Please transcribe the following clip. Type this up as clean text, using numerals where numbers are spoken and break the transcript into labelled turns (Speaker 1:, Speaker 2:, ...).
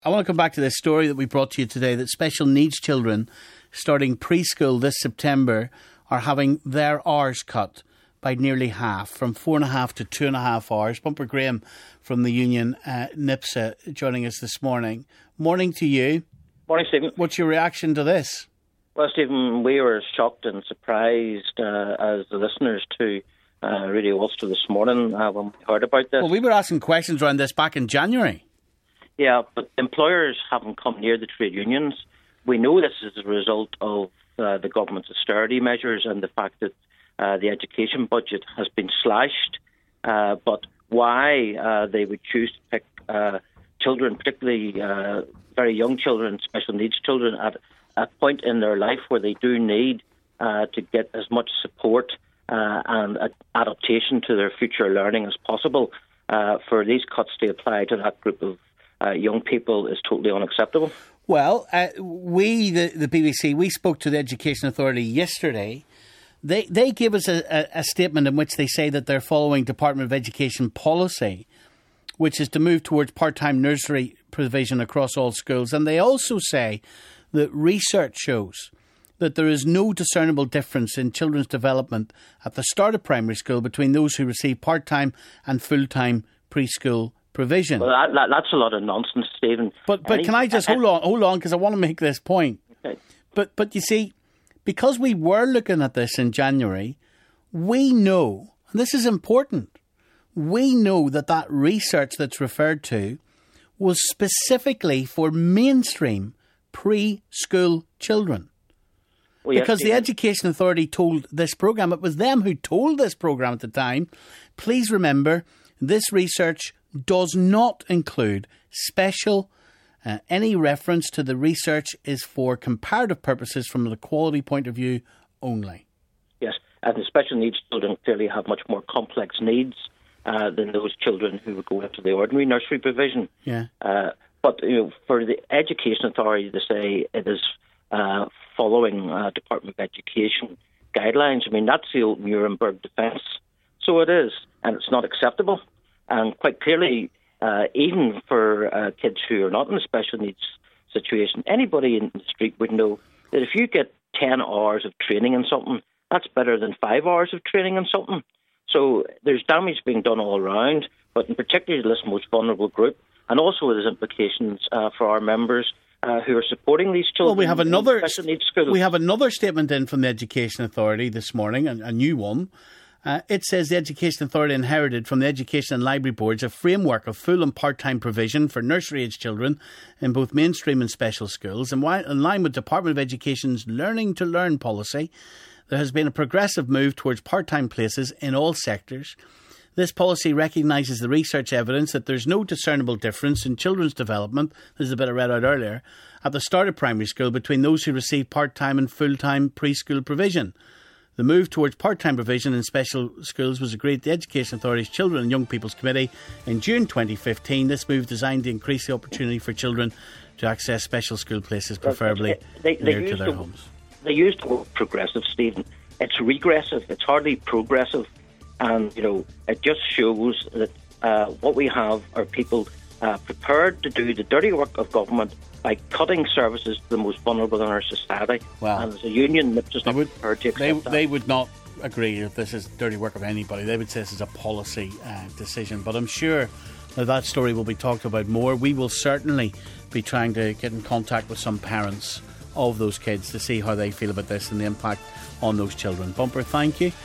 Speaker 1: I want to come back to this story that we brought to you today, that special needs children starting preschool this September are having their hours cut by nearly half, from 4.5 to 2.5 hours. Bumper Graham from the union NIPSA joining us this morning. Morning to you.
Speaker 2: Morning, Stephen.
Speaker 1: What's your reaction to this?
Speaker 2: Well, Stephen, we were shocked and surprised as the listeners to Radio Ulster this morning when we heard about this.
Speaker 1: Well, we were asking questions around this back in January.
Speaker 2: Yeah, but employers haven't come near the trade unions. We know this is a result of the government's austerity measures and the fact that the education budget has been slashed. But why they would choose to pick children, particularly very young children, special needs children, at a point in their life where they do need to get as much support and adaptation to their future learning as possible, for these cuts to apply to that group of young people is totally unacceptable.
Speaker 1: Well, we, the BBC, we spoke to the Education Authority yesterday. They gave us a statement in which they say that they're following Department of Education policy, which is to move towards part-time nursery provision across all schools. And they also say that research shows that there is no discernible difference in children's development at the start of primary school between those who receive part-time and full-time preschool provision.
Speaker 2: Well, that's a lot of nonsense, Stephen.
Speaker 1: But can I just hold on, because I want to make this point.
Speaker 2: Okay.
Speaker 1: But you see, because we were looking at this in January, we know, and this is important, we know that research that's referred to was specifically for mainstream preschool children.
Speaker 2: Well, yes,
Speaker 1: because the Education Authority told this programme, it was them who told this programme at the time, please remember, this research does not include special. Any reference to the research is for comparative purposes from the quality point of view only.
Speaker 2: Yes, and the special needs children clearly have much more complex needs than those children who would go into the ordinary nursery provision.
Speaker 1: Yeah.
Speaker 2: But for the Education Authority to say it is following Department of Education guidelines, I mean, that's the old Nuremberg defence. So it is, and it's not acceptable. And quite clearly, even for kids who are not in a special needs situation, anybody in the street would know that if you get 10 hours of training in something, that's better than 5 hours of training in something. So there's damage being done all around, but in particular this most vulnerable group. And also there's implications for our members who are supporting these children.
Speaker 1: Well, we have another
Speaker 2: special needs schools.
Speaker 1: We have another statement in from the Education Authority this morning, a new one. It says the Education Authority inherited from the Education and Library Boards a framework of full and part-time provision for nursery-age children in both mainstream and special schools. And in line with Department of Education's Learning to Learn policy, there has been a progressive move towards part-time places in all sectors. This policy recognises the research evidence that there's no discernible difference in children's development, this is a bit I read out earlier, at the start of primary school between those who receive part-time and full-time preschool provision. The move towards part-time provision in special schools was agreed at the Education Authority's Children and Young People's Committee in June 2015. This move designed to increase the opportunity for children to access special school places, preferably near to their homes.
Speaker 2: They used the word progressive, Stephen. It's regressive. It's hardly progressive. And, it just shows that what we have are people prepared to do the dirty work of government by cutting services to the most vulnerable in our society.
Speaker 1: Well,
Speaker 2: and as a union, they're just not prepared to accept that.
Speaker 1: They would not agree if this is dirty work of anybody. They would say this is a policy decision. But I'm sure that story will be talked about more. We will certainly be trying to get in contact with some parents of those kids to see how they feel about this and the impact on those children. Bumper, thank you.